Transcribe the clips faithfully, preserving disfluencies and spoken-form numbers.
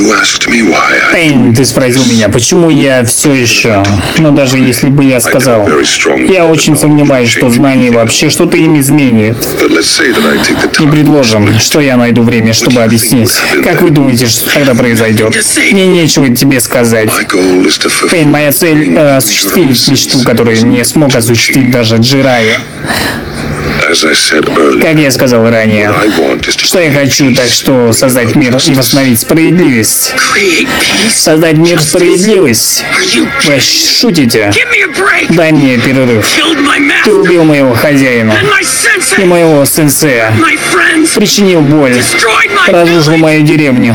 Пейн, ты спросил меня, почему я все еще... Но даже если бы я сказал, я очень сомневаюсь, что знание вообще что-то им изменит. И предложим, что я найду время, чтобы объяснить. Как вы думаете, что тогда произойдет? Мне нечего тебе сказать. Пейн, моя цель э, осуществить мечту, которую не смог осуществить даже Джирайя. Как я сказал ранее, что я хочу, так что создать мир и восстановить справедливость. Создать мир справедливость? Вы шутите? Дай мне перерыв. Ты убил моего хозяина и моего сенсея. Причинил боль. Разрушил мою деревню.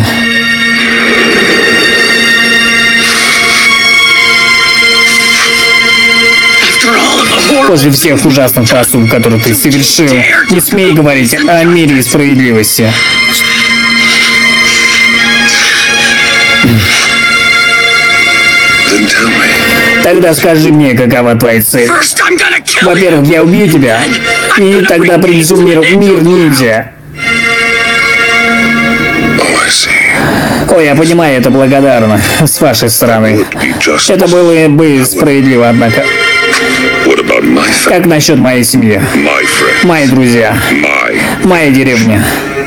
После всех ужасных поступков, которые ты совершил, не смей говорить о мире и справедливости. Тогда скажи мне, какова твоя цель? Во-первых, я убью тебя, и тогда принесу мир, мир ниндзя. Ой, я понимаю, это благодарно с вашей стороны. Это было бы справедливо, однако. Как насчет моей семьи? Мои друзья? Моя деревня?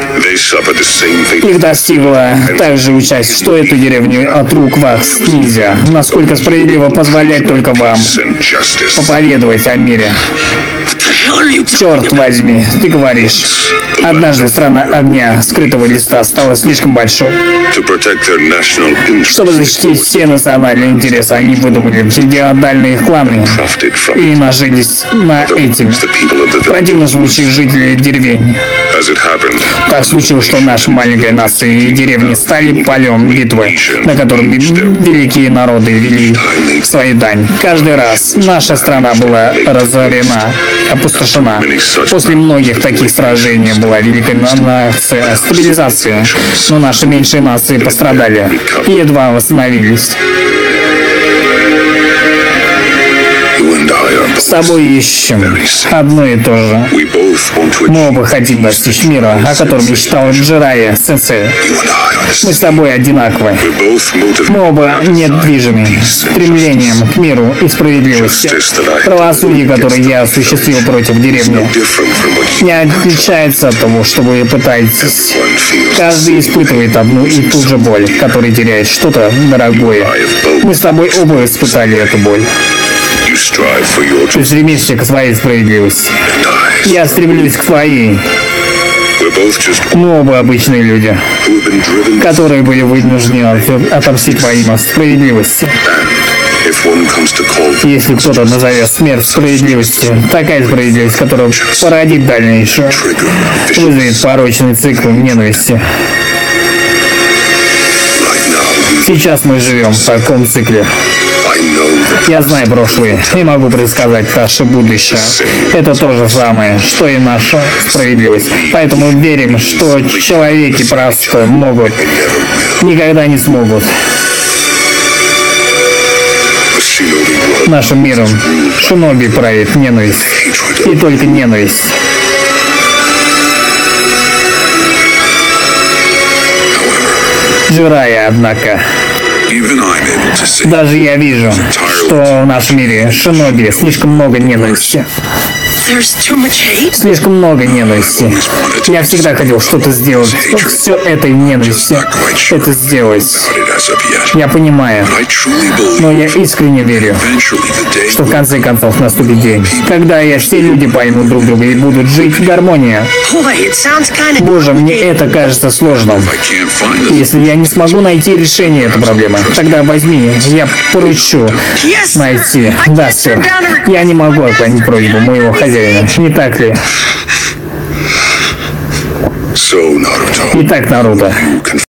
Их достигла также участь, что эту деревню от рук вас нельзя. Насколько справедливо позволять только вам проповедовать о мире. Черт возьми, ты говоришь. Однажды страна огня скрытого листа стала слишком большой. Чтобы защитить все национальные интересы, они выдумали региональные кланы и нажились на этим. В противном случае жители деревень. Так случилось, что наша маленькая нация и деревни стали полем битвы, на котором великие народы вели свою дань. Каждый раз наша страна была разорена, опустошена. После многих таких сражений была великая нация стабилизации, но наши меньшие нации пострадали и едва восстановились. С тобой ищем одно и то же. Мы оба хотим достичь мира, о котором мечтал Джирайя сенсей. Мы с тобой одинаковы. Мы оба недвижимы стремлением к миру и справедливости. Правосудие, которое я осуществил против деревни, не отличается от того, что вы пытаетесь. Каждый испытывает одну и ту же боль, который теряет что-то дорогое. Мы с тобой оба испытали эту боль. Ты стремишься к своей справедливости. Я стремлюсь к твоей. Мы оба обычные люди, которые были вынуждены отомстить во имя справедливости. Если кто-то назовет смерть справедливостью, такая справедливость, которая породит дальнейшую, вызовет порочный цикл ненависти. Сейчас мы живем в таком цикле. Я знаю прошлое и могу предсказать наше будущее. Это то же самое, что и наша справедливость. Поэтому верим, что человеки просто могут, никогда не смогут нашим миром. Шиноби правит ненависть. И только ненависть. Джирайя, однако. Даже я вижу, что в нашем мире шиноби слишком много ненависти. Слишком много ненависти. Я всегда хотел что-то сделать. Все этой ненависти. Это сделать. Я понимаю. Но я искренне верю, что в конце концов наступит день, когда я все люди поймут друг друга и будут жить в гармонии. Боже, мне это кажется сложным. Если я не смогу найти решение этой проблемы, тогда возьми, я поручу найти. Да, сэр. Я не могу отклонить просьбу моего хозяина. Не так ли? Итак, Наруто,